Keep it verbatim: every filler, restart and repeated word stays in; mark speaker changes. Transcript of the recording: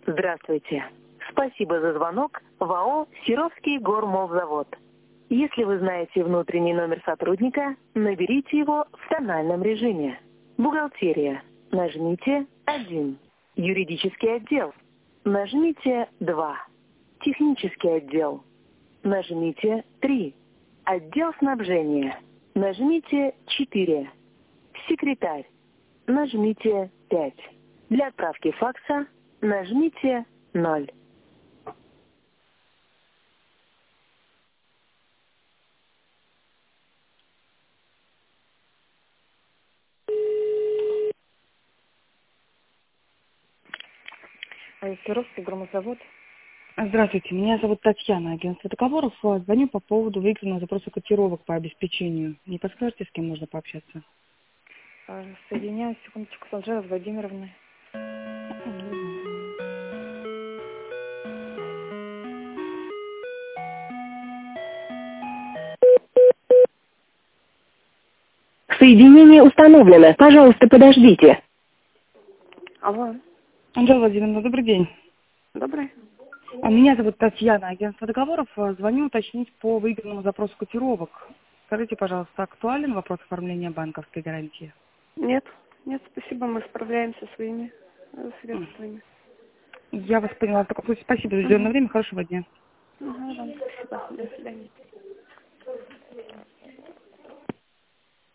Speaker 1: Здравствуйте. Спасибо за звонок в АО «Серовский гормолзавод». Если вы знаете внутренний номер сотрудника, наберите его в тональном режиме. Бухгалтерия. Нажмите один. Юридический отдел. Нажмите два. Технический отдел. Нажмите три. Отдел снабжения. Нажмите четыре. Секретарь. Нажмите пять. Для отправки факса нажмите ноль. Серовский громозавод.
Speaker 2: Здравствуйте, меня зовут Татьяна, агентство договоров. Звоню по поводу выигранного запроса котировок по обеспечению. Не подскажете, с кем можно пообщаться?
Speaker 1: Соединяю, секундочку, с Анжелой Владимировной. Соединение установлено. Пожалуйста, подождите. Алло.
Speaker 2: Анжела Владимировна, добрый день.
Speaker 1: Добрый.
Speaker 2: А меня зовут Татьяна, агентство договоров. Звоню уточнить по выигранному запросу котировок. Скажите, пожалуйста, актуален вопрос оформления банковской гарантии?
Speaker 1: Нет, нет, спасибо, мы справляемся своими э, средствами.
Speaker 2: Я вас поняла. В таком случае спасибо за уделенное время. Хорошего дня.
Speaker 1: Угу, вам спасибо. До свидания.